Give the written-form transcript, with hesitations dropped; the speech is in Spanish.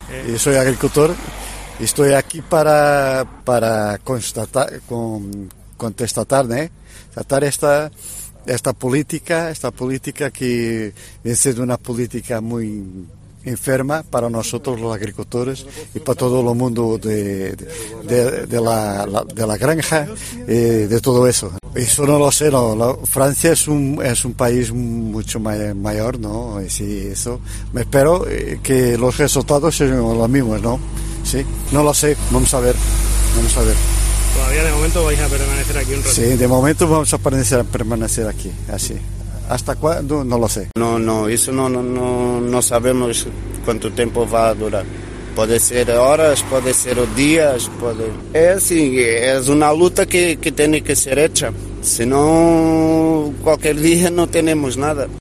Y soy agricultor y estoy aquí para contestatar, ¿no? Tratar esta política que es una política muy enferma para nosotros los agricultores y para todo el mundo de la granja, de todo eso. Eso no lo sé, no. Francia es un país mucho mayor, ¿no? Sí, eso. Me espero que los resultados sean los mismos, ¿no? Sí, no lo sé, vamos a ver. Todavía de momento vais a permanecer aquí un rato. Sí, de momento vamos a permanecer aquí, así. ¿Hasta cuándo? No lo sé. No, eso no sabemos cuánto tiempo va a durar. Puede ser horas, puede ser días, Es así, es una lucha que tiene que ser hecha. Si no, cualquier día no tenemos nada.